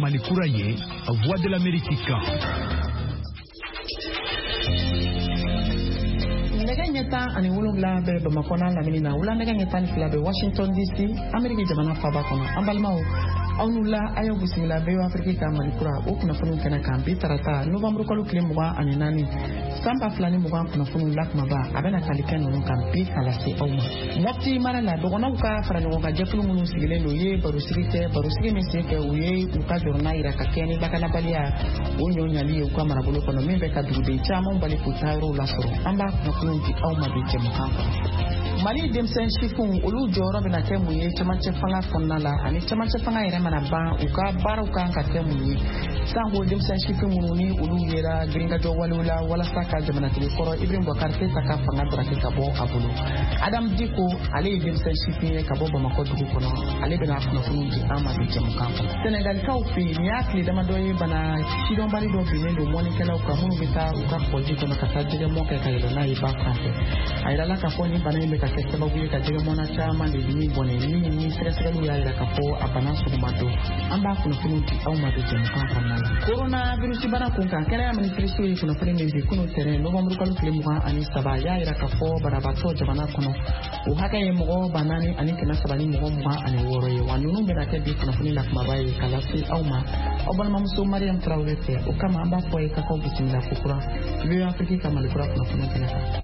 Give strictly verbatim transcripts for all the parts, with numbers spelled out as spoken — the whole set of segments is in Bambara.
Malikura ye, Voix de l'Amérique. Neganyeta ani wulungla be bamakona la minina wula neganyeta ni fila be Washington D C Amerika jamana faba kono ambalmao onula ayo busimila be Afrika Malikura o kuna funu kana kambi tarata November ko lukle muwa ani nani samba flani muwa kuna funu lakma ba abena kalikeno no kambi kala se awma moti marala dogona uka farano ga jefulu munu sigile no ye barusirite barusige meseke uye uka jorna ira kakeni bakala balia onyo nyali uka marabulo kono membe ka dude chama mbali kutaro la soro amba kuna funu ti awma be jemka Mali demsen shifun ulu joro bina temu ye chamache fanga fonna la ani chamache fanga ire mana ba uka bara uka ka temu ye sango demsen shifun mununi ulu yera gringa jo walula wala saka jamana tili koro Ibrahim Boubacar saka fanga drake kabo abulu Adam Diko ale demsen shifun ye kabo Bamako dugu kono ale bina kono funu di ama bi jamuka Senegal kaufi ni akli dama doye bana shidon bali do bine do moni kala uka munu bita uka koji kono kata jige moke kayelo na iba kante ayala ka foni bana imbe kesema buye kajega mona chama de ni bone ni ni sere lu ya ila kapo apana su mato amba kuna funti au mato jemka kana corona virus bana kunka kera ya ministry suri kuna fere ni kuno tere no bamru kalu kile muka ani saba ya ila kapo bara bato jabana kuno o haka ye mo banani ani kana sabani mo muka ani woro ye wanunu be da kebi kuna funi la mabaye kala si au ma obal mamso Mariam Traoré te o kama amba foi ka ko bisimila fukura vi Afrika kama likura kuna funi kana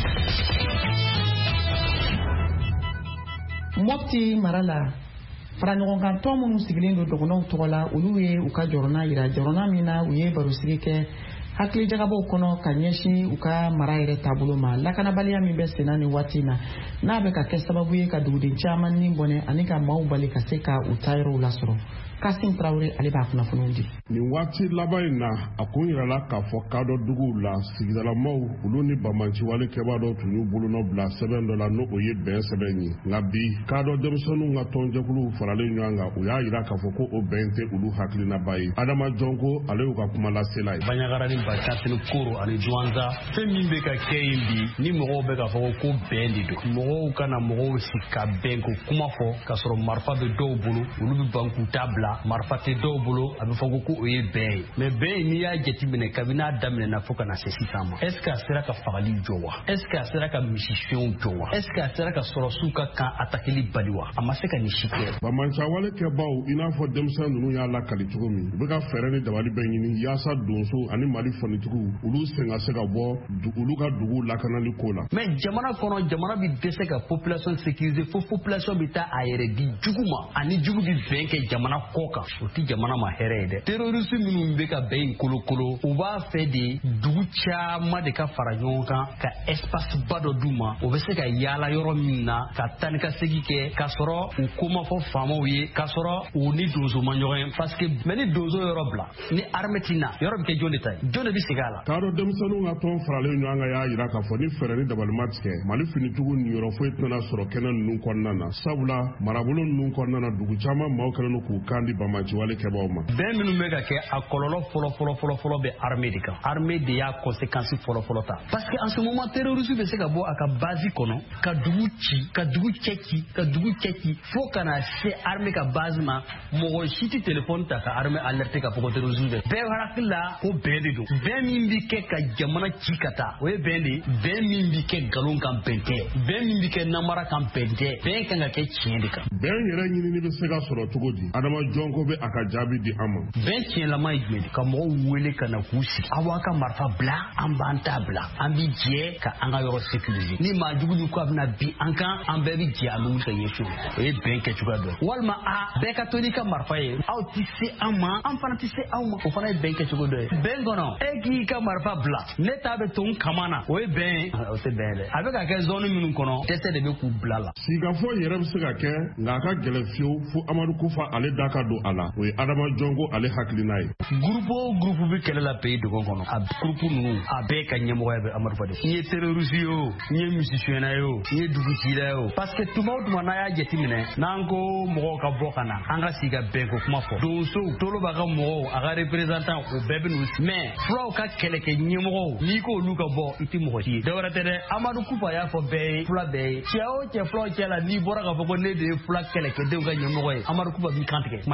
Mopti marala Franyon kan to munu sigilen do dogono togola uluwe uka jorona ira jorona mina uye barusigi ke hakli jagabo kono kanyeshi uka maraire tabulo ma lakana balia mi beste nani watina na be ka ke sababu ye ka dudi chaman ni bone anika maubali ka seka utairo lasoro Kasim Traoré ale ba kuna funundi ni wati labayna akunyira la ka fo kado dugu la sigidala maw uluni bamanci wale keba do tunu bulu no bla seben do la no oye ben sebeni ngabi kado demsonu nga tonje kulu farale nyanga uya ira ka fo ko o bente ulu hakli na bayi Adama Jongo ale uka kuma la selai banyagara ni bakatinu koro ani juanza femimbe ka keindi ni mo be ka fo ko bendi do mo kana mo sika benko kuma fo ka soro marfa be do bulu ulu banku tabla marfate do bolo abe fogo ko oye be mais be ni ya jeti mine kabina damne na foka na sesi sama est ce que sera ka fagali jowa est ce que sera ka mission jowa est ce que sera ka sorosuka ka atakili baliwa amaseka ni shike ba mancha wale ke bawo ina fo demsan nunu ya la kali tugumi be ka fere ni dawali benyini ya sa donso ani mali foni tugu ulu senga seka bo ulu ka dugu la kanali kola mais jamana kono jamana bi dese ka population sécurisée fo population bi ta ayere di juguma ani jugu bi benke jamana koka oti jamana ma here de terrorisme minnu be ka be kolo kolo o ba fe de dugu chama de ka fara ɲɔgɔn kan ka espace bado duma o be se ka yala yɔrɔ min na ka tani ka segi kɛ ka sɔrɔ u koma fɔ faamaw ye ka sɔrɔ u ni donso ma ɲɔgɔn parce que mais ni donso yɔrɔ bila ni armée tina yɔrɔ bi kɛ jɔn de ta ye jɔn de bi segi a la karo denmisɛnninw ka tɔn faralen ɲɔgɔn kan y'a yira k'a fɔ ni fɛɛrɛ ni dabalima tigɛ mali finitigiw ni yɔrɔ foyi tɛna sɔrɔ kɛnɛ ninnu kɔnɔna na sabula marabolo ninnu kɔnɔna na dugu caman maaw kɛlen k'u kan di bamaci wale kɛbaaw ma bɛn minnu bɛ ka kɛ a kɔlɔlɔ fɔlɔ fɔlɔ fɔlɔ fɔlɔ bɛ armée de kan armée de y'a conséquence fɔlɔ fɔlɔ ta parce que en ce moment terroriste bɛ se ka bɔ a ka base kɔnɔ ka dugu ci ka dugu cɛ ci ka dugu cɛ ci fo ka na se armée ka base ma mɔgɔ si tɛ téléphone ta ka armée alerte ka fɔ ko terroriste bɛ bɛɛ hakili la ko bɛn de don bɛn min bi kɛ ka jamana ci ka taa o ye bɛn de bɛn min bi kɛ nkalon kan bɛn tɛ bɛn min bi kɛ namara kan bɛn tɛ bɛn kan ka kɛ tiɲɛ de kan bɛn yɛrɛ ɲinini bɛ se ka sɔrɔ cogo di Adama Jongo bɛ a ka jaabi di an ma bɛn tiɲɛlama ye jumɛn ka mɔgɔw wele ka na k'u sigi aw ka marifa bila an b'an ta bila an bi jɛ ka an ka yɔrɔ sécuriser ni maa jugu ni ko a bɛna bi an kan an bɛɛ bi jɛ an bɛ wuli ka ɲɛsin o ye bɛn kɛ cogoya dɔ ye walima a bɛɛ ka to n'i ka marifa ye aw ti se an ma an fana ti se aw ma o fana ye bɛn kɛ cogo dɔ ye bɛn kɔnɔ e k'i ka marifa bila ne ta bɛ to n kama na o ye bɛn ye o tɛ bɛn dɛ a bɛ ka kɛ zone minnu kɔnɔ dɛsɛ de bɛ k'u bila la sigafɔ yɛrɛ bɛ se ka kɛ nka a ka gɛlɛn fiyewu fo Amadu Kufa ale da ka don a la o ye Adama Jongo ale hakilina ye groupe o groupe bɛ kɛlɛ la pays dogon kɔnɔ a groupe ninnu a bɛɛ ka ɲɛmɔgɔya bɛ Amadu Fade n ye terroriste ye o n ye misisiyɛnna ye o n ye dugutila ye o parce que tuma o tuma n'a y'a jateminɛ n'an ko mɔgɔw ka bɔ ka na an ka sigi ka bɛn ko kuma fɔ donso tolo b'a ka mɔgɔw a ka représentant o bɛɛ bɛ n'u mais fulaw ka kɛlɛkɛ ɲɛmɔgɔw n'i ko olu ka bɔ i tɛ mɔgɔ si ye dɔwɛrɛ tɛ dɛ Amadu Kufa y'a fɔ bɛɛ ye fula bɛɛ ye cɛ o cɛ fulaw cɛ la n'i bɔra k'a fɔ ko ne de ye fula kɛlɛkɛdenw ka ɲɛmɔgɔ ye Amadu Kufa b'i kantigɛ kuma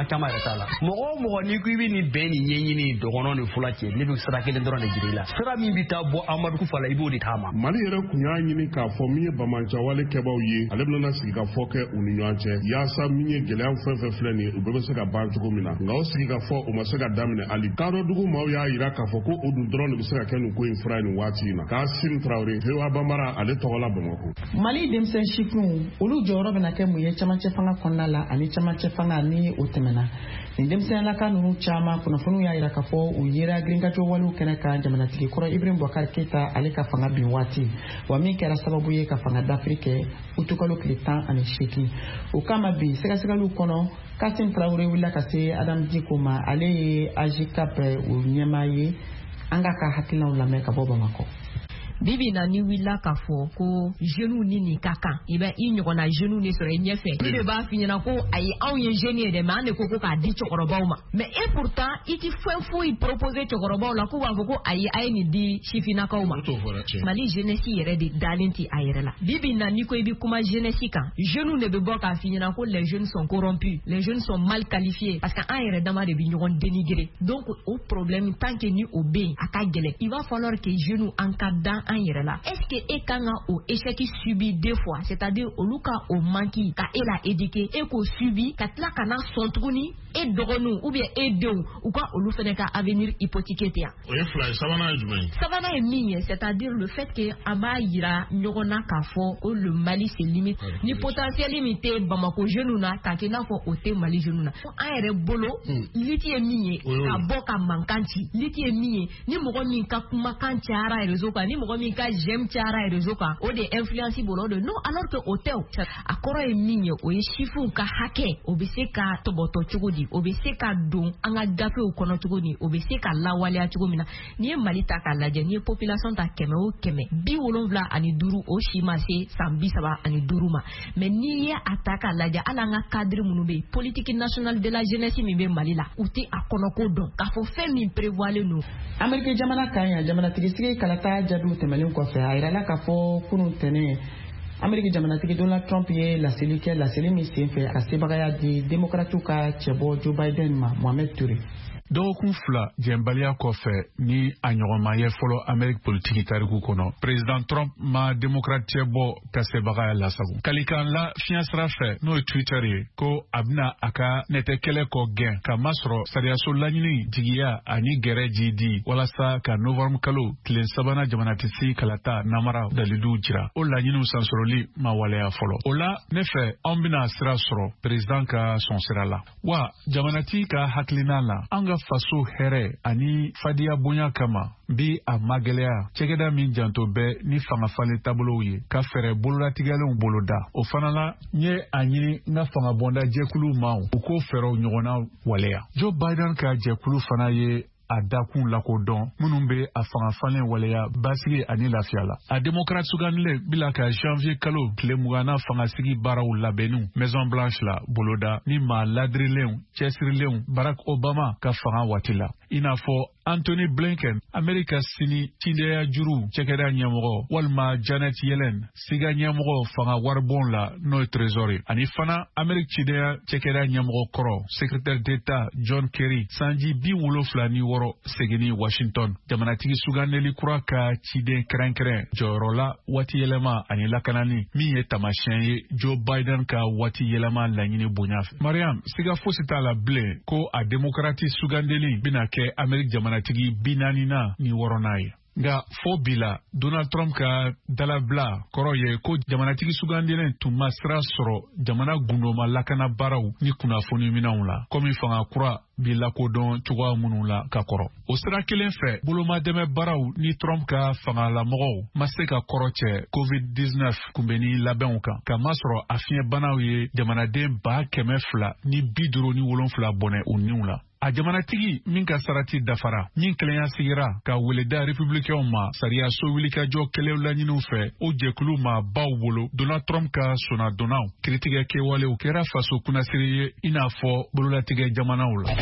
caman caman yɛrɛ t'a la mɔgɔ o mɔgɔ n'i ko i bɛ nin bɛn nin ɲɛɲini dɔgɔnɔ ni fula cɛ ne bɛ sira kelen dɔrɔn de jira i la sira min bɛ taa bɔ Amadu Kufa la i b'o de taama. Mali yɛrɛ kun y'a ɲini k'a fɔ min ye bamacawale kɛbaw ye ale bɛna sigi ka fɔ kɛ u ni ɲɔgɔn cɛ yaasa min ye gɛlɛya fɛn fɛn filɛ nin ye u bɛɛ bɛ se ka ban cogo min na nka o sigi ka fɔ u ma se ka daminɛ hali kadɔdugu maaw y'a yira k'a fɔ ko o dun dɔrɔn de bɛ se ka kɛ nin ko in fura nin waati in na Kassim Traoré Hewa Bambara ale tɔgɔla Bamakɔ. Mali denmisɛn sifinw olu jɔyɔrɔ bɛna kɛ mun ye camancɛ fanga kɔnɔna la ani camancɛ fanga ni o tɛmɛna nin denmisɛnninlaka ninnu caman kunnafoniw y'a yira k'a fɔ u yera girinkajɔ walew kɛnɛ kan jamanatigi kɔrɔ Ibrahim Boubacar Keita ale ka fanga bin waati wa min kɛra sababu ye ka fanga dafiri kɛ utukalo tile tan ani seegin o kama bi sɛgɛsɛgɛliw kɔnɔ Kassim Traoré wulila ka se Adam Diko ma ale ye A J C A P o ɲɛmaa ye an ka ka hakilinaw lamɛn ka bɔ Bamakɔ. Bibi na ni willa ka fɔ ko jeunes ni nin ka kan i bɛ i ɲɔgɔnna jeunes de sɔrɔ i ɲɛfɛ i de b'a f'i ɲɛna ko ayi anw ye jeunes ye dɛ mais an de ko ko k'a di cɛkɔrɔbaw ma mais et pourtant i ti fɛn foyi proposer cɛkɔrɔbaw la k'u b'a fɔ ko ayi a ye nin di sifinnakaw ma Mali jeunesse yɛrɛ de dalen ti a yɛrɛ la bibi na ni ko i bɛ kuma jeunesse kan jeunes de bɛ bɔ k'a f'i ɲɛna ko les jeunes sont corrompus les jeunes sont mal qualifiés parce que an yɛrɛ dama de bɛ ɲɔgɔn dénigrer donc o problème tant que ni o bɛ yen a ka gɛlɛn il va falloir que jeunes an ka dan an yɛrɛ la est-ce que e kan ka o échec subi deux fois c'est-à-dire olu ka o manqué ka e la éduquer e k'o subi ka tila ka na sɔn tuguni e dɔgɔninw ou bien e denw u ka olu fɛnɛ ka avenir hypothéqué tɛ yan. O ye fila ye sabanan ye jumɛn ye. sabanan ye min ye c'est-à-dire le fait que an b'a yira ɲɔgɔn na k'a fɔ ko le Mali c'est limite ni potentiel min tɛ Bamako jeunes na k'a kɛ i n'a fɔ o tɛ Mali jeunes na an yɛrɛ bolo liti ye min ye ka bɔ ka mankan ci liti ye min ye ni mɔgɔ min ka kumakan cayara réseau kan ni mɔgɔ min ka j'aime cayara réseau kan o de influence bolo de non alors que o tɛ o a kɔrɔ ye min ye o ye chiffres ka hakɛ o bɛ se ka tɔbɔtɔ cogo di o bɛ se ka don an ka gafew kɔnɔ cogo di o bɛ se ka lawaleya cogo min na n'i ye Mali ta k'a lajɛ n'i ye population ta kɛmɛ o kɛmɛ bi wolonwula ani duuru o si ma se san bi saba ani duuru ma mais n'i ye a ta k'a lajɛ hali an ka cadre minnu bɛ yen politique nationale de la jeunesse min bɛ Mali la u tɛ a kɔnɔko dɔn k'a fɔ fɛn min prévoilen don. Ameriki jamana kan yan jamanatigitigi kalata jaabiw tɛmɛnen kɔfɛ a yirala k'a fɔ kunun tɛnɛn Ameriki jamanatigi Donald Trump ye laseli kɛ laseli min senfɛ a sebagaya di démocrates ka cɛbɔ Joe Biden ma Mohamed Touré. dɔgɔkun fila jɛnbaliya kɔfɛ ni a ɲɔgɔnma ye fɔlɔ Amérique politiki tariku kɔnɔ président Trump ma démocrate cɛ bɔ ka sebagaya lasago kalikan la fiɲɛ sira fɛ n'o ye Twitter ye ko a bɛna a ka nɛtɛkɛlɛ kɔ gɛn ka masɔrɔ sariyaso laɲini jigiya ani gɛrɛ ji di walasa ka novembre kalo tile sabanan jamanatigi kalata namara dalilu jira o laɲiniw sansɔrɔli ma waleya fɔlɔ o la ne fɛ anw bɛna sira sɔrɔ président ka sɔn sira la wa jamanatigi ka hakilina la an ka faso hɛrɛ ani fadiya bonya kama bi a magɛlɛya cɛkɛda min janto bɛ ni fangafalen taabolow ye ka fɛrɛ bololatigɛlenw boloda o fana la n ye a ɲini n ka fangabɔnda jɛkulu ma u k'o fɛrɛw ɲɔgɔnna waleya Joe Biden ka jɛkulu fana ye a dakun lakodɔn minnu bɛ a fangafalen waleya basigi ani lafiya la a démocrate suganile bila ka janvier kalo tile mugana fangasigi baaraw labɛnniw Maison Blanche la boloda ni maa ladirilenw cɛsirilenw Barack Obama ka fanga waati la i n'a fɔ Anthony Blinken Amerika sini cideya juru cɛkɛda ɲɛmɔgɔ walima Janet Yellen siga ɲɛmɔgɔ fanga waribon la n'o ye trésorier ani fana Amerika cideya cɛkɛda ɲɛmɔgɔ kɔrɔ secrétaire d'État John Kerry sanji bi wolonwula ni wɔɔrɔ seginni Washington jamanatigi sugandeli kura ka ciden kɛrɛnkɛrɛn jɔyɔrɔ la waati yɛlɛma ani lakanani min ye tamasiyɛn ye Joe Biden ka waati yɛlɛma laɲini bonya fɛ Mariam siga fosi t'a la bilen ko a démocrate sugandeli bɛna kɛ Amerika jamanatigi bi naanina ni wɔɔrɔnan ye nka fo bi la Donald Trump ka dalabila kɔrɔ ye ko jamanatigi sugandilen tun ma sira sɔrɔ jamana gundoma lakana baaraw ni kunnafoni minɛnw la komi fanga kura bi lakodɔn cogoya minnu la ka kɔrɔ o sira kelen fɛ bolomadɛmɛ baaraw ni Trump ka fangalamɔgɔw ma se ka kɔrɔ cɛ covid dix-neuf kunbɛnni labɛnw kan ka masɔrɔ a fiɲɛbanaw ye jamanaden ba kɛmɛ fila ni bi duuru ni wolonwula bɔnɛ u niw la a jamanatigi min ka sarati dafara min kelenya sigira ka weleda républicains ma sariya so wulikajɔ kɛlɛw laɲiniw fɛ o jɛkulu ma baw bolo Donald Trump ka sona donnaw kiritigɛ kɛwalew kɛra faso kunnasiri ye i n'a fɔ bololatigɛ jamanaw la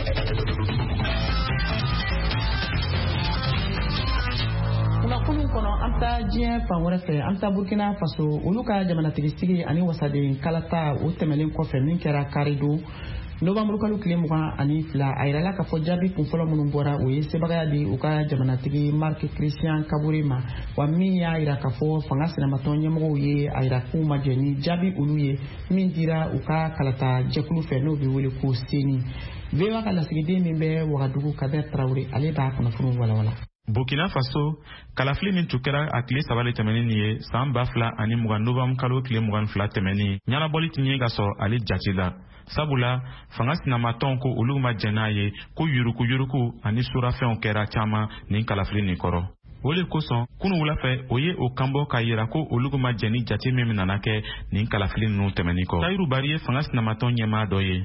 kunnafoniw kɔnɔ an taa diɲɛ fan wɛrɛ fɛ an taa Burkina Faso olu ka jamanatigitigi ani wasaden kalata o tɛmɛlen kɔfɛ min kɛra Karidon novembre kalo tile mugan ani fila a yirala k'a fɔ jaabi kun fɔlɔ minnu bɔra o ye sebagaya di u ka jamanatigi Marc Christian Kabore ma wa min y'a yira k'a fɔ fanga sinamatɔn ɲɛmɔgɔw ye a yira k'u ma jɛ ni jaabi olu ye min dira u ka kalata jɛkulu fɛ n'o bɛ wele ko seni. V O A ka lasigiden min bɛ Wagadugu Kader Traoré ale b'a kunnafoni walawala. Burkina Faso kalafili min tukɛra a tile saba le tɛmɛni nin ye san ba fila ani mugan novembre kalo tile mugan fila tɛmɛni ɲanabɔli tɛ ɲɛ ka sɔrɔ ale jate la sabula fanga sinamatɔnw ko olu ma jɛn n'a ye ko yuruku yuruku ani surafɛnw kɛra caman nin kalafili nin kɔrɔ. O le kosɔn kunu wula fɛ o ye o kanbɔ k'a yira ko olu ma jɛn ni jate min nana kɛ nin kalafili ninnu tɛmɛni kɔ. Tayiru Bari ye fanga sinamatɔn ɲɛmaa dɔ ye.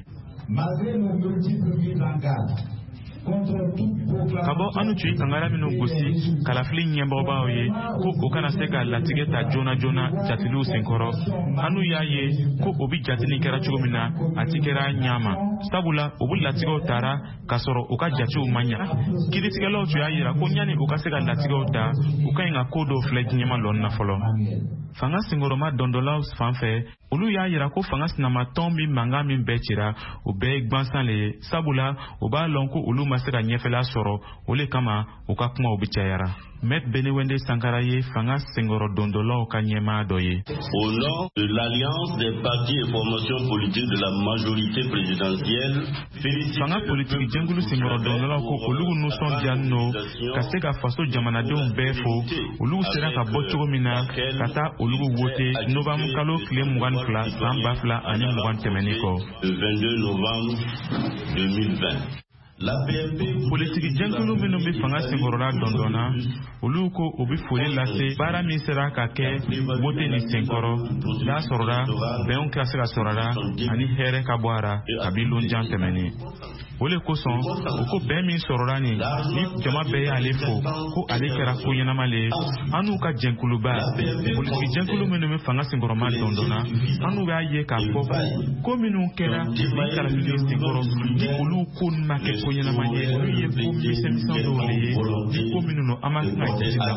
Ka bɔ anu tun ye kangara minnu gosi kalafili ɲɛmɔgɔbaaw ye ko o kana se ka latigɛ ta joona joona jatiliw senkɔrɔ anu y'a ye ko o bi jatini kɛra cogo min na a ti kɛra ɲaama sabula o bu latigɛw taara k'a sɔrɔ u ka jatew ma ɲa kiiritigɛlaw tun y'a yira ko ɲani u ka se ka latigɛw ta u ka ɲi ka ko dɔw filɛ diɲɛma lɔn na fɔlɔ. Fanga senkɔrɔma dɔndɔlaw fan fɛ olu y'a yira ko fanga sinamatɔn min mankan min bɛɛ cira o bɛɛ ye gwansan le ye sabula o b'a lɔn ko olu ma se ka ɲɛfɛla sɔrɔ o le kama u ka kumaw bi cayara. Maître Benewende Sankara ye fanga senkɔrɔ dɔndɔlaw ka ɲɛmaa dɔ ye. Au nom de l'alliance des partis et formations politiques de la majorité présidentielle, fanga politiki jɛnkulu senkɔrɔ dɔndɔlaw ko olu nisɔndiyalen no ka se ka faso jamanadenw bɛɛ fo olu sera ka bɔ cogo min na ka taa olu wote novembre kalo tile mugan ni fila san ba fila ani mugan tɛmɛni kɔ. Le vingt-deux novembre deux mille vingt. Politiki jɛnkulu minnu bɛ fanga senkɔrɔla dɔndɔnna olu ko o bɛ foli lase baara min sera ka kɛ wote ni senkɔrɔ n'a sɔrɔla bɛnw ka se ka sɔrɔla ani hɛrɛ ka bɔ a la kabi lonjan tɛmɛni. O le kosɔn o ko bɛn min sɔrɔla nin ni jama bɛɛ y'ale fo ko ale kɛra ko ɲɛnama le an n'u ka jɛnkuluba politiki jɛnkulu minnu bɛ fanga senkɔrɔma dɔndɔnna an n'u b'a ye k'a fɔ ko minnu kɛra ni kalafili senkɔrɔ ni olu ko ma kɛ ko ɲɛnama ye olu ye ko misɛnmisɛn dɔw le ye ni ko minnu no an ma kan ka jate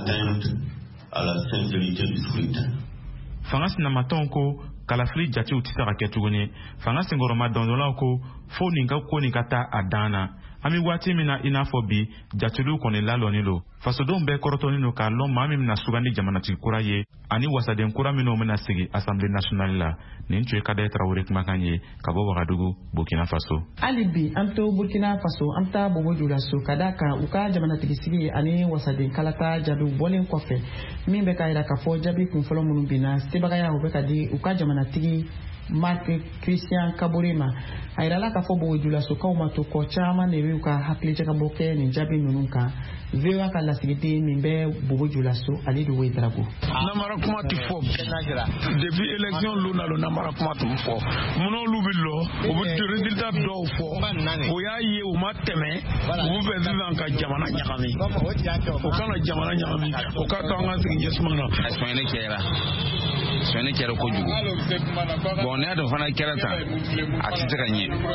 la. Fanga sinamatɔnw ko kalafili jatew tɛ se ka kɛ tuguni fanga senkɔrɔma dɔndɔlaw ko fo nin ka ko nin ka taa a dan na an bɛ waati min na i n'a fɔ bi jateliw kɔni lalɔnni don fasodenw bɛɛ kɔrɔtɔlen don k'a lɔn maa min bɛna sugandi jamanatigi kura ye ani wasaden kura minnu bɛna sigi assemblée nationale la nin tun ye Kader Traoré kumakan ye ka bɔ Wagadugu Burkina Faso. Hali bi an to Burkina Faso an bɛ taa Bobo Dioulasso ka d'a kan u ka jamanatigi sigi ani wasaden kalata jaabiw bɔlen kɔfɛ min bɛ k'a jira k'a fɔ jaabi kun fɔlɔ minnu binna sebagaya u bɛ ka di u ka jamanatigi Marc Christian Kabore ma a yirala k'a fɔ Bobo Dioulasso ma to kɔ caman de bɛ u ka hakilijagabɔ kɛ nin jaabi ninnu kan. V O A ka lasigiden min bɛ Bobo Dioulasso ale de ye Drago. Namara kuma ti fɔ depuis élection luna lo namara kuma tun fɔ mun olu bi lɔ o bɛ résultat dɔw fɔ o y'a ye u ma tɛmɛ u bɛ sisan ka jamana ɲagami o kana jamana ɲagami o ka to an ka sigi ɲɛsuma na. Sɔnyɛni kɛra sɔnyɛni kɛra kojugu bon ne y'a dɔn fana kɛra tan a tɛ se ka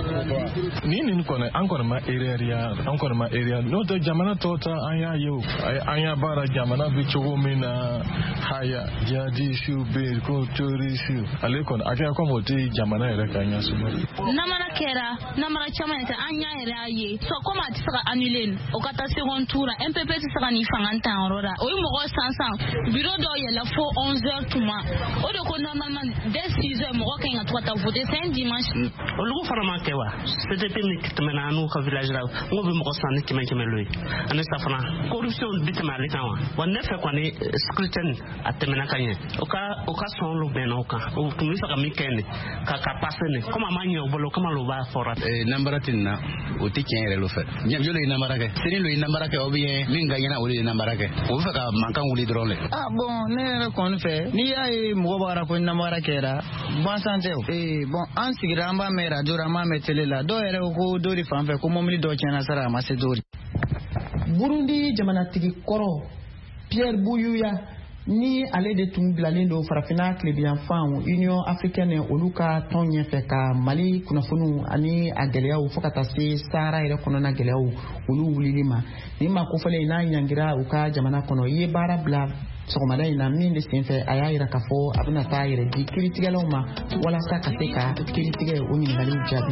ɲɛ. Ni nin kɔni an kɔni ma erreur an kɔni ma erreur n'o tɛ jamana tɔ ta an y'a ye o an y'a baara jamana bɛ cogo min na haya jihadisiw bɛ yen ko terrorisiw ale kɔni a kɛra komi o tɛ jamana yɛrɛ ka ɲɛsuma. Namara kɛra namara caman yɛrɛ an y'a yɛrɛ y'a ye so komi a tɛ se ka annuler o ka taa second tour la M P P tɛ se ka nin fanga ta yɔrɔ la o ye mɔgɔ sansan bureau dɔw yɛlɛ fo onze heures tuma o de ko normalement dès six heures mɔgɔ kan ka to ka taa voter c'est un dimanche. Olu fana ma kɛ wa C D P min tɛmɛna an n'u ka village la n ko bɛ mɔgɔ san ni kɛmɛ kɛmɛ lo ye ani safana corruption bi tɛmɛ ale kan wa wa ne fɛ kɔni scrutin a tɛmɛna ka ɲɛ o ka o ka sɔn olu bɛnna o kan o tun bɛ fɛ ka min kɛ nin ka ka passer nin comme a ma ɲɛ o bolo comme olu b'a fɔra. Namara tɛ nin na o tɛ tiɲɛ yɛrɛ lo fɛ ɲɛ lo ye namara kɛ sini lo ye namara kɛ o bɛ ye min ka ɲɛna o de ye namara kɛ o bɛ fɛ ka mankan wuli dɔrɔn le. Ah bon ne yɛrɛ kɔni fɛ n'i y'a ye mɔgɔ b'a ko namara kɛra gansan tɛ o ee bon an sigira an b'a mɛn radio la an b'a mɛn télé la dɔw yɛrɛ ko dɔ de fan fɛ ko mobili dɔ tiɲɛna sara a ma se dɔ de. Burundi jamanatigi kɔrɔ Pierre Buyoya ni ale de tun bilalen don farafina tilebiyanfan Union Africaine olu ka tɔn ɲɛfɛ ka Mali kunnafoniw ani a gɛlɛyaw fo ka taa se Sahara yɛrɛ kɔnɔna gɛlɛyaw olu wulili ma ni ma kofɔlen n'a ɲangira u ka jamana kɔnɔ i ye baara bila sɔgɔmada in na min de senfɛ a y'a yira k'a fɔ a bɛna taa yɛrɛ di kiiritigɛlaw ma walasa ka se ka kiiritigɛ o ɲininkaliw jaabi.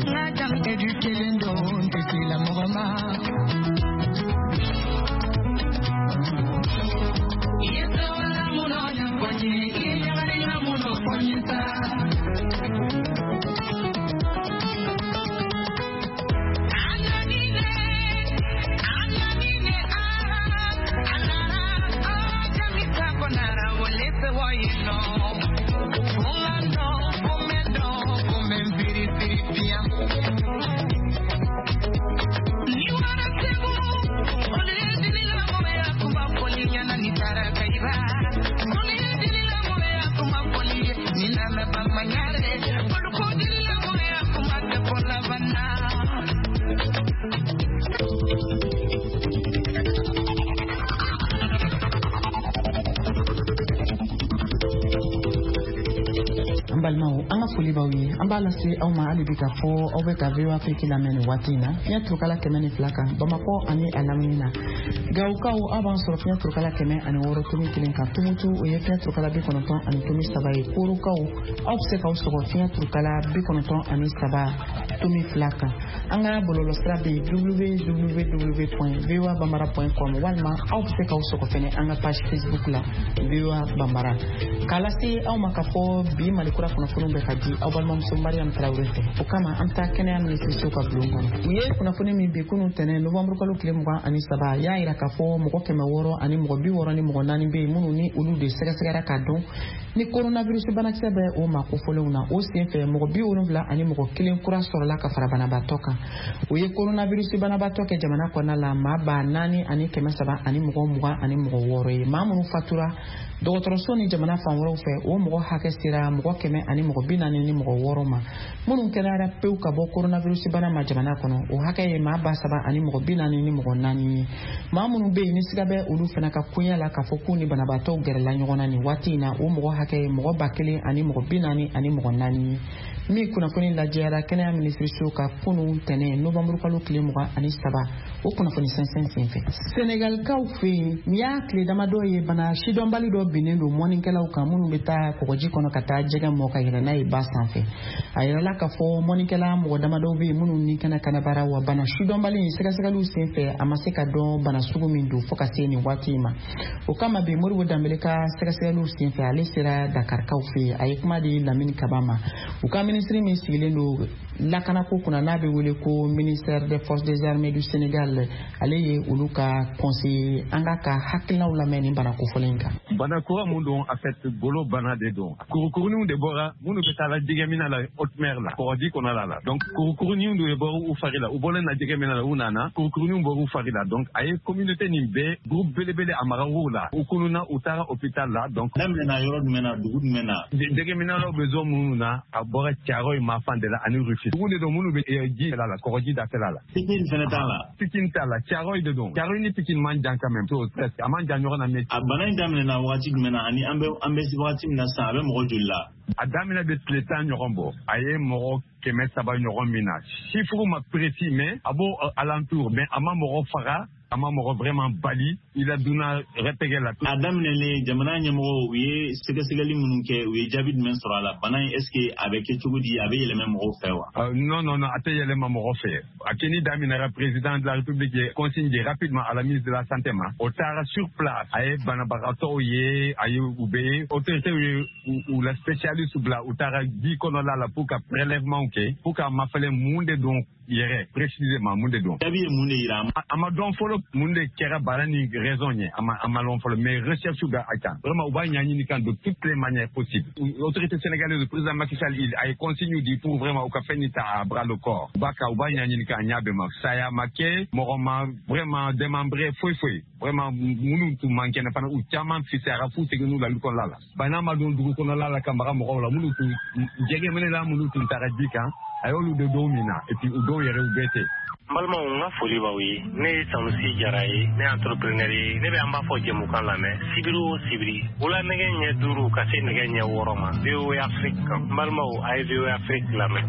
An b'a lase aw ma hali bi ka fɔ aw bɛ ka V O A Afrique lamɛn nin waati in na fiɲɛ turukala kɛmɛ ni fila kan Bamakɔ ani a lamini na Gawukaw aw b'an sɔrɔ fiɲɛ turukala kɛmɛ ani wɔɔrɔ tomi kelen kan Tumutu o ye fiɲɛ turukala bi kɔnɔntɔn ani tomi saba ye Korokaw aw bɛ se k'aw sɔrɔ fiɲɛ turukala bi kɔnɔntɔn ani saba tomi fila kan an ka bɔlɔlɔsira bɛ w w w point v o a bambara point com walima aw bɛ se k'aw sɔrɔ fɛnɛ an ka page Facebook la V O A Bambara k'a lase aw ma k'a fɔ bi Malikura kunnafoniw bɛ ka di aw balimamuso Mariam Traoré fɛ o kama an bɛ taa kɛnɛya minisiriso ka bulon kɔnɔ u ye kunnafoni min bi kunun tɛnɛ novembre kalo tile mugan ani saba y'a yira k'a fɔ mɔgɔ kɛmɛ wɔɔrɔ ani mɔgɔ bi wɔɔrɔ ni mɔgɔ naani bɛ yen minnu ni olu de sɛgɛsɛgɛra k'a dɔn ni coronavirus banakisɛ bɛ o ma kofɔlenw na o senfɛ mɔgɔ bi wolonwula ani mɔgɔ kelen kura sɔrɔla ka fara banabaatɔ kan o ye coronavirus banabaatɔ kɛ jamana kɔnɔna la maa ba naani ani kɛmɛ saba ani mɔgɔ mugan ani mɔgɔ wɔɔrɔ ye maa minnu fatura dɔgɔtɔrɔso ni jamana fan wɛrɛw fɛ o mɔgɔ hakɛ sera mɔgɔ kɛmɛ ani mɔgɔ bi naani ni mɔgɔ wɔɔrɔ ma minnu kɛnɛyara pewu ka bɔ coronavirus bana ma jamana kɔnɔ o hakɛ ye maa ba saba ani mɔgɔ bi naani ni mɔgɔ naani ye maa minnu bɛ yen ni siga bɛ olu fana ka koɲɛ la k'a fɔ k'u ni banabaatɔw gɛrɛla ɲɔgɔn na nin waati in na o mɔgɔ hakɛ ye mɔgɔ ba kelen ani mɔgɔ bi naani ani mɔgɔ naani ye min kunnafoni lajɛra kɛnɛya minisiriso ka kunun tɛnɛ novembre kalo tile mugan ani saba o kunnafoni sɛnsɛn senfɛ Senegalikaw fɛ yen n'i y'a tile damadɔ ye bana sidɔnbali dɔ binnen don mɔnikɛlaw kan minnu bɛ taa kɔgɔji kɔnɔ ka taa jɛgɛ mɔ ka yɛlɛ n'a ye ba sanfɛ a yirala k'a fɔ mɔnikɛla mɔgɔ damadɔw bɛ yen minnu ni kɛnɛ kanabara wa bana sidɔnbali in sɛgɛsɛgɛliw senfɛ a ma se ka dɔn bana sugu min don fo ka se nin waati in ma o kama bi Modibo Dambele ka sɛgɛsɛgɛliw senfɛ ale sera Dakarikaw fɛ yen a ye kuma di Lamini Kaba ma u ka minisiri min sigilen don lakanako kunna n'a bɛ wele ko ministère des forces des armées du Sénégal ale ye olu ka conseiller an ka ka hakilinaw lamɛn nin bana kofɔlen in kan bana kura mun don a fait bolo bana de don kurukuruninw de bɔra minnu bɛ taa la jɛgɛmina la haute mer la kɔgɔji kɔnɔla la donc kurukuruninw de bɔra u fari la u bɔlen na jɛgɛmina la u nana kurukuruninw bɔra u fari la donc a ye communauté nin bɛɛ groupe belebele a maraw la u kununa u taara hôpital la donc daminɛna yɔrɔ jumɛn na dugu jumɛn na jɛgɛminalaw bɛ zone minnu na a bɔra Caaroy Mafan de la ani Rufisque dugu de don minnu bɛ ji la la kɔgɔji dafɛla la Pikine fɛnɛ t'a la Pikine t'a la Caaroy de don Caaroy ni Pikine man jan quand même to presque a man jan ɲɔgɔn na mais a bana in daminɛna waati jumɛn na ani an bɛ an bɛ wagati min na sisan a bɛ mɔgɔ joli la a daminɛ bɛ tile tan ɲɔgɔn bɔ a ye mɔgɔ kɛmɛ saba ɲɔgɔn min na chiffre ma précis mais a b'o alentour mais a ma mɔgɔ faga a ma mɔgɔ vraiment bali il a donna répété la a daminɛlen jamana ɲɛmɔgɔw u ye sɛgɛsɛgɛli minnu kɛ u ye jaabi jumɛn sɔrɔ a la bana in est ce que a bɛ kɛ cogo di a bɛ yɛlɛmɛ mɔgɔw fɛ wa non non non a tɛ yɛlɛma mɔgɔ fɛ a kɛni daminɛra président de la république ye consigne rapidement à la ministre de la santé ma o taara sur place a ye banabagatɔw ye a ye u bɛ autorités ye u la spécialiste bila u taara ji kɔnɔla la pour ka prélèvement kɛ pour ka mafɛlɛ mun de don yɛrɛ précisément mun de don jaabi ye mun de yira a ma dɔn fɔlɔ mun de kɛra bana ni raison ye a ma a ma lɔn fɔlɔ mais recherche bɛ a kan vraiment u b'a ɲaɲini kan de toutes les manières possibles autorité sénégalaise le président Macky Sall il a ye consigne di pour vraiment u ka fɛn ni ta à bras le corps u b'a kan u b'a ɲaɲini kan a ɲa bɛɛ ma saya ma kɛ mɔgɔ ma vraiment démembré foyi foyi vraiment minnu tun man kɛnɛ fana u caman fisayara f'u seginn'u la lu kɔnɔla la bana ma don dugu kɔnɔla la ka maga mɔgɔw la minnu tun jɛgɛminɛla minnu tun taara ji kan a y'olu de dɔw min na et puis u dɔw yɛrɛ u bɛɛ tɛ n balimaw n ka foli b'aw ye ne ye Sanusi Jara ye ne ye entrepreneur ye ne bɛ an b'a fɔ jɛmukan lamɛn sibiri o sibiri wula nɛgɛ ɲɛ duuru ka se nɛgɛ ɲɛ wɔɔrɔ ma V O A Afrique kan n balimaw a ye V O A Afrique lamɛn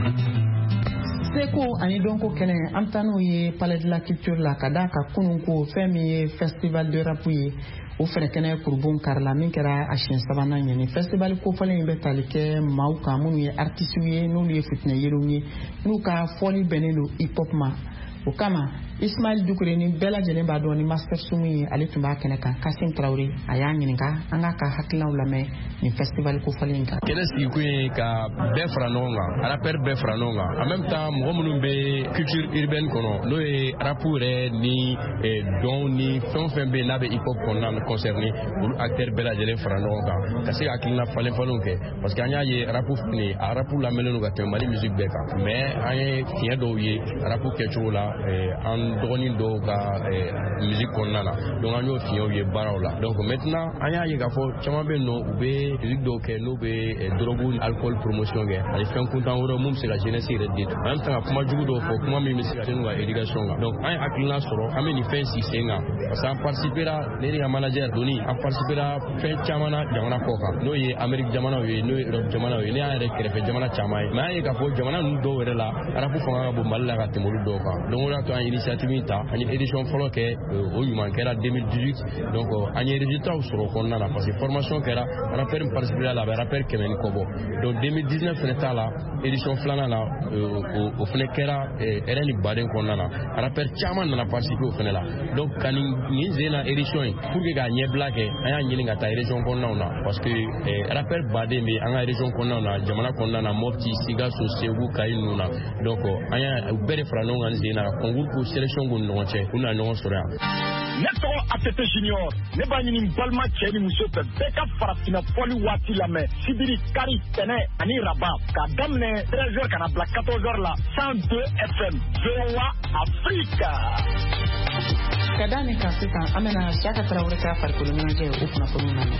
seko ani dɔnko kɛnɛ an bɛ taa n'o ye palais de la culture la ka d'a ka kunun ko fɛn min ye festival de rap ye o fɛnɛ kɛnɛ kurubon karila min kɛra a siɲɛ sabanan ɲɛni festival kofɔlen bɛ tali kɛ maaw kan minnu ye artisiw ye n'olu ye fitinɛ yelenw ye n'u ka fɔli bɛnnen don hip hop ma o kama Ismail Dukure ni bɛɛ lajɛlen b'a dɔn ni Master Sumu ye ale tun b'a kɛnɛ kan Kasim Traoré a y'a ɲininka an ka ka hakilinaw lamɛn ni festival kofɔlen kan. Kɛnɛ sigikun ye ka bɛɛ fara ɲɔgɔn kan rappeur bɛɛ fara ɲɔgɔn kan en même temps mɔgɔ minnu bɛ culture urbaine kɔnɔ n'o ye rap yɛrɛ ni dɔn ni fɛn o fɛn bɛ yen n'a bɛ hip hop kɔnɔna concerné olu acteurs bɛɛ lajɛlen fara ɲɔgɔn kan ka se ka hakilina falen falenw kɛ parce que an y'a ye rap fini a rap lamɛnnen don ka tɛmɛ Mali musique bɛɛ kan mais an ye fiɲɛ dɔw ye rap kɛcogo la an dɔgɔnin dɔw ka musique kɔnɔna la donc an y'o fiɲɛw ye baaraw la donc maintenant an y'a ye k'a fɔ caman bɛ yen nɔ u bɛ musique dɔw kɛ n'u bɛ drogue ni alcool promotion kɛ ani fɛn kuntan wɛrɛw mun bɛ se ka jeunesse yɛrɛ détruire en même temps ka kuma jugu dɔw fɔ kuma min bɛ se ka se n'u ka éducation kan donc an ye hakilina sɔrɔ an bɛ nin fɛn sigi sen kan parce que an participera ne ni ka manager Doni an participera fɛn caman na jamana kɔ kan n'o ye Amérique jamanaw ye n'o ye Europe jamanaw ye ne y'an yɛrɛ kɛrɛfɛ jamana caman ye mais an ye k'a fɔ jamana ninnu dɔw yɛrɛ la arabu fanga ka bon Mali la ka tɛmɛ olu dɔw kan donc o y'a to an ye initiative ta an ye édition fɔlɔ kɛ o ɲuman kɛra deux mille dix-huit donc an ye résultats sɔrɔ o kɔnɔna la parce que formation kɛra rappeur min participera la a bɛ rappeur kɛmɛ ni kɔ bɔ donc deux mille dix-neuf fɛnɛ t'a la édition filanan la o fɛnɛ kɛra R N baden kɔnɔna la rappeur caman nana participer o fɛnɛ la donc ka nin sen na édition in pour que k'a ɲɛbila kɛ an y'a ɲini ka taa région kɔnɔnaw na parce que rappeur baden bɛ an ka région kɔnɔnaw na jamana kɔnɔna na Mopti Sikaso Segu Kayi ninnu na donc an y'a u bɛɛ de fara ɲɔgɔn kan nin sen na ka concours pour sélection k'u ni ɲɔgɔn cɛ u na ɲɔgɔn sɔrɔ yan. Ne tɔgɔ Atete Junior ne b'a ɲini n balima cɛ ni muso fɛ bɛɛ ka farafinna fɔli waati lamɛn sibiri kari tɛnɛ ani raba k'a daminɛ treize heures ka na bila quatorze heures la cent deux F M V O A Afrique. Ka da ni kan sisan an bɛna Siyaka Tarawele ka farikolo ɲɛnajɛ o kunnafoniw lamɛn.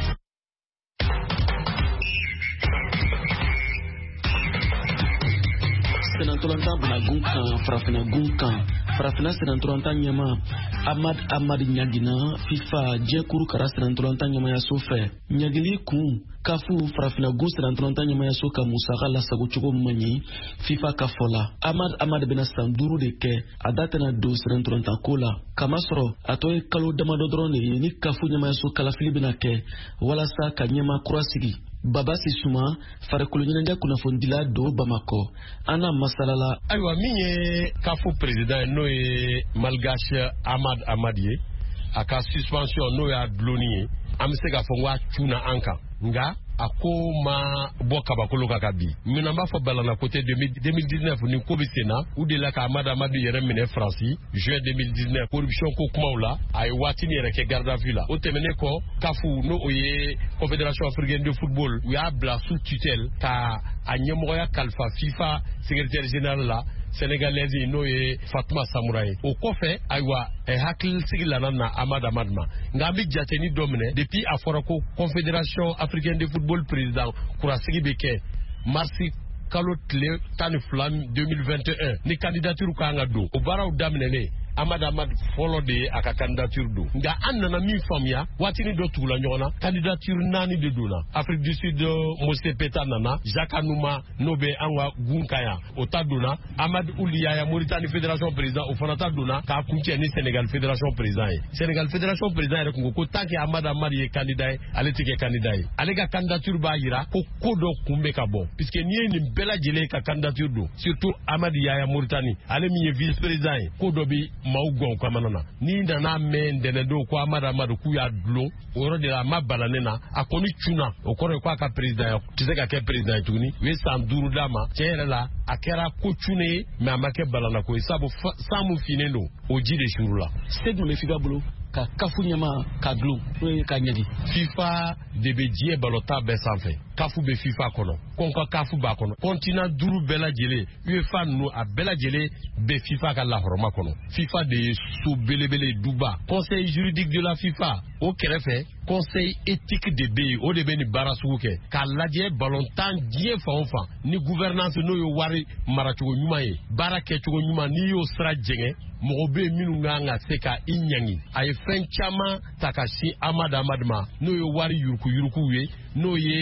Senatolantan bena gun kan farafina gun kan farafina senatolantan ɲɛma Amad Amad ɲagina FIFA jɛkuru kara senatolantan ɲɛmayaso fɛ ɲagili kun kafu farafina gun senatolantan ɲɛmayaso ka musaka lasago cogo man ɲi FIFA ka fɔ la Amad Amad bena san duuru de kɛ a da tɛna don senatolantan ko la kamasɔrɔ a tɔ ye kalo damadɔ dɔrɔn de ye ni kafu ɲɛmayaso kalafili bena kɛ walasa ka ɲɛma kura sigi Baba Sisuma farikolo ɲɛnajɛ kunnafonidila do Bamako ana masalala ayiwa min ye kafu président n'o ye Malgache Amad Amad ye a ka suspension n'o y'a dulonni ye an bɛ se k'a fɔ n ko a cunna an kan nka a ko ma bɔ kabakolo kan ka bi minɛn b'a fɔ balana côté deux mille dix-neuf ni ko bɛ sen na u delila ka Amad Amad yɛrɛ minɛ Faransi juin deux mille dix-neuf corruption ko kumaw la a ye waatini yɛrɛ kɛ garde à vue la o tɛmɛnen kɔ kafu n'o o ye confédération africaine de football u y'a bila sous tutelle ka a ɲɛmɔgɔya kalifa FIFA secrétaire général la Sénégalaise n'o ye Fatuma Samoura ye o kɔfɛ ayiwa hakilisigi nana na Amad Amad ma nka an bɛ jateni dɔ minɛ depuis a fɔra ko confédération africaine de football président kurasigi bɛ kɛ marsi kalo tile tan ni fila deux mille vingt et un ni candidature kan ka don o baaraw daminɛnen Amad Amad fɔlɔ de ye a ka candidature don nka an nana min faamuya waatini dɔ tugula ɲɔgɔn na candidature naani de donna Afrique du Sud Mose Peta nana Jacques Anouma n'o bɛ an ka gun kan yan o ta donna Amad Ould Yaya Mauritanie fédération président o fana ta donna k'a kuncɛ ni Sénégal fédération président ye Sénégal fédération président yɛrɛ kun ko ko tant que Amad Amad ye candidat ye ale tɛ kɛ candidat ye ale ka candidature b'a jira ko ko dɔ kun bɛ ka bɔ puisque n'i ye nin bɛɛ lajɛlen ka candidature don surtout Amad Yaya Mauritanie ale min ye vice président ye ko dɔ bi maaw gɔn kamana na ni nana mɛn ntɛnɛndon ko Amad Amad k'u y'a dulon o yɔrɔ de la a ma bala ne na a kɔni cunna o kɔrɔ ye k'a ka président ye tɛ se ka kɛ président ye tuguni u ye san duuru d'a ma tiɲɛ yɛrɛ la a kɛra ko cunnen ye mais a ma kɛ balana ko ye sabu san mun finnen don o ji de suru la. se jumɛn bɛ FIFA bolo ka kafu ɲɛma ka dulon n'o ye ka ɲɛdi. FIFA de bɛ diɲɛ balota bɛɛ sanfɛ kafu bɛ FIFA kɔnɔ kɔnka kafu b'a kɔnɔ kɔntina duuru bɛɛ lajɛlen UEFA ninnu a bɛɛ lajɛlen bɛ FIFA ka lahɔrɔma kɔnɔ FIFA de ye so belebele duba conseil juridique de la FIFA o kɛrɛfɛ conseil éthique de bɛ yen o de bɛ nin baara sugu kɛ k'a lajɛ balontan diɲɛ fan o fan ni gouvernance n'o ye wari maracogo ɲuman ye baara kɛcogo ɲuman n'i y'o sira jɛngɛ mɔgɔ bɛ yen minnu kan ka se ka i ɲangi a ye fɛn caman ta ka sin Amad Amad ma n'o ye wari yuruku yuruku ye n'o ye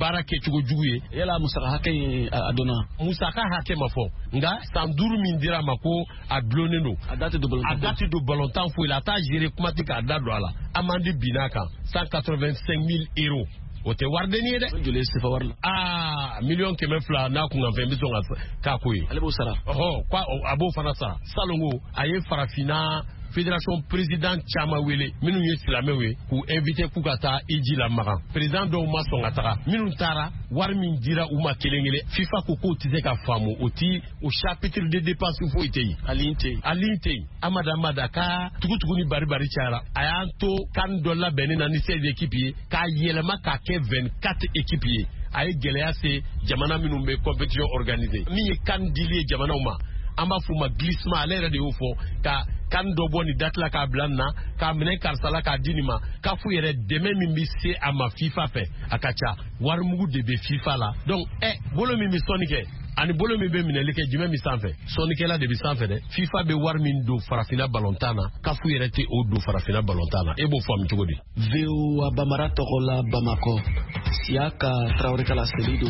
baara kɛcogo jugu ye. Yala musaka hakɛ a donna. Musaka hakɛ ma fɔ nka san duuru min dira a ma ko a dulonnen don. A date don ballon a date don ballon tan foyi la a t'a gérer kuma tɛ k'a da don a la. Amande binna kan cent quatre-vingt-cinq mille euros. O tɛ wari denni ye dɛ. Joli sefa wari la. Aa miliyɔn kɛmɛ fila n'a kun ka fɛn bɛ sɔn ka k'a ko ye. Ale b'o sara. Ɔhɔn ko a b'o fana sara. Salongo a ye farafinna fédération président caman wele minnu ye silamɛw ye k'u invité k'u ka taa Iji la Magan. Président dɔw ma sɔn ka taga. Minnu taara wari min dira u ma kelen kelen. FIFA ko k'o tɛ se ka faamu o ti o chapitre de dépense foyi tɛ yen. A ligne tɛ yen. A ligne tɛ yen. Amada Amada ka tugutugu ni bari bari cayara. A y'an to kan dɔ labɛnnen na ni seize équipes ye k'a yɛlɛma k'a kɛ vingt-quatre équipes ye. A ye gɛlɛya se jamana minnu bɛ compétition organiser. Min ye kan dili ye jamanaw ma. An b'a f'u ma glissement ale yɛrɛ de y'o fɔ ka kan dɔ bɔ nin date la k'a bila nin na k'a minɛ karisa la k'a di nin ma k'a f'u yɛrɛ dɛmɛ min bɛ se a ma FIFA fɛ a ka ca warimugu de bɛ FIFA la donc ɛ bolo min bɛ sɔnni kɛ ani bolo min bɛ minɛli kɛ jumɛn bɛ sanfɛ sɔnnikɛla de bɛ sanfɛ dɛ FIFA bɛ wari min don farafinna balontan na k'a f'u yɛrɛ tɛ o don farafinna balontan na e b'o faamu cogo di. V O A Bamara tɔgɔ la Bamako Siaka Traoré Kala Selido.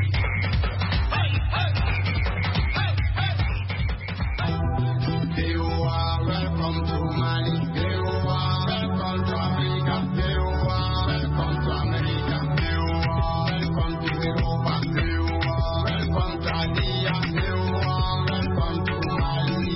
Welcome to Mali, V O A, welcome to Africa, V O A, welcome to America, V O A, welcome to Europa, V O A, welcome to Adia, V O A, welcome to Mali.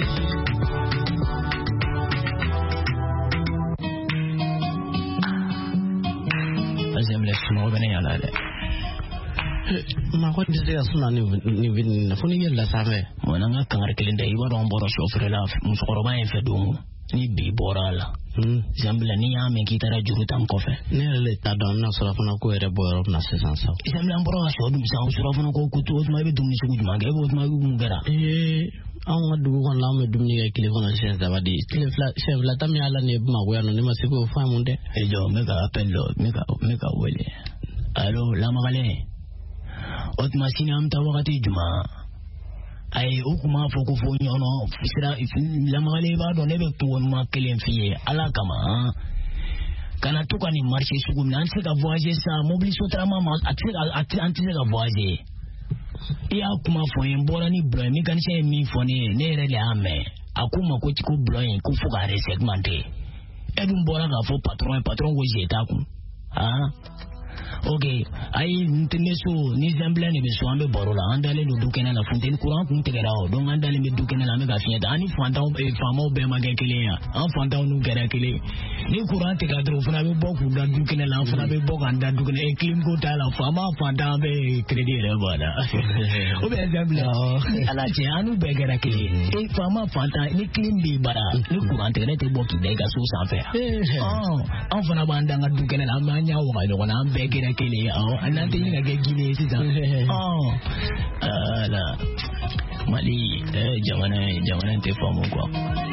Azem left mo bene yala de. Ma ko bi se suna ni ni ni na foni yella sabe mo na nga kangar kelinde iwa don boro chauffeur la musokoroba en fe domu ni bi bora la hmm zambla ni ya men kitara juru tam ko fe ne le ta don na sura fana ko ere boro na se sansa zambla boro so dum sa sura fana ko ko to ma be dum ni sugu ma ga bo ma bu ngara eh an ga dugu kon la me dum ni ga kile fana chef da badi kile fla chef la tam ya la ne ma ko ya no ne ma se ko fa mun de e jo me ga appel lo me ga me ga wele allo la magale otma sinam ta wakati juma ay ukuma foko fo nyono sira la magale ba do ne be to ma kelen fiye ala kama kana to kan marché sugu nan se ka voyager sa mobiliser trama ma ati anti se ka voyager ya kuma fo yin bora ni bro mi kan se mi fo ne ne re le ame akuma ko tiko bro yin ku fu ga resegmenté edun bora ga fo patron patron wo jeta ku ah okay ay nteneso ni zambla ne be so ambe borola andale do dukena la fontaine courant kun tegera o donc andale me dukena la me ga fieta ani fantaw e famo be ma gekele ya an fantaw nu gera kele ni courant te gadro fana be boku da dukena la fana be boku anda dukena e clim ko ta la fama fanta be credit re bada o be zambla ala je anu be gera kele e fama fanta ni clim bi bara ni courant te ne te boku de ga so sanfe ah an fana banda ga dukena la ma nya wa do na be gera kele oh anante ni ga gine sisa oh ala mali eh jamana jamana te famu kwa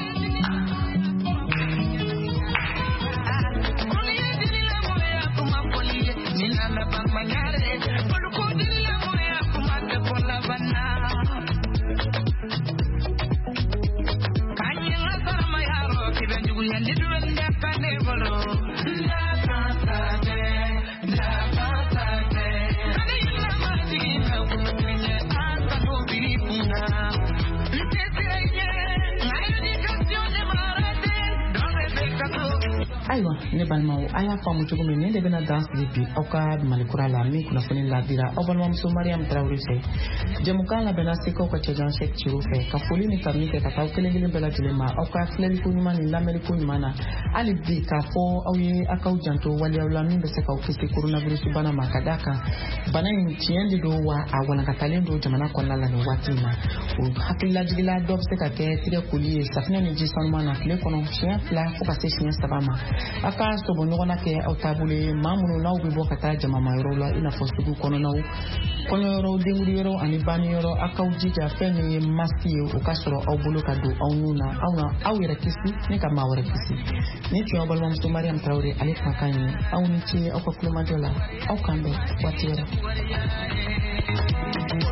Aywa ne balma o aya famu cogo min ne de bena dans de bi aw ka malikura la min kunnafoni la dira aw balimamuso Mariam Traoré fɛ jɛmukan labɛnna sekaw ka cɛjan Sɛk Ciro fɛ ka foli ni kami kɛ ka taa kelen kelen bɛɛ lajɛlen ma aw ka filɛliko ɲuman ni lamɛnliko ɲuman na hali bi k'a fɔ aw ye aw k'aw janto waliyaw la min bɛ se k'aw kisi coronavirus bana ma ka d'a kan bana in tiɲɛ de don wa a walankatalen don jamana kɔnɔna la nin waati in na o hakililajigila dɔ bɛ se ka kɛ tigɛ koli ye safinɛ ni ji sanuman na tile kɔnɔ siɲɛ fila fo ka se siɲɛ saba ma a ka sɔbɔ ɲɔgɔn na kɛ aw taabolo ye maa minnu n'aw bɛ bɔ ka taa jamamayɔrɔw la i n'a fɔ sugu kɔnɔnaw kɔɲɔyɔrɔw denguliyɔrɔ ani baniyɔrɔ aw k'aw jija fɛn min ye masiki ye o ka sɔrɔ aw bolo ka don aw nun na aw na aw yɛrɛ kisi ni ka maa wɛrɛ kisi ni tun y'aw balimamuso Mariam Traoré ale kumakan ye aw ni ce aw ka kulomajɔ la aw kan bɛn waati wɛrɛ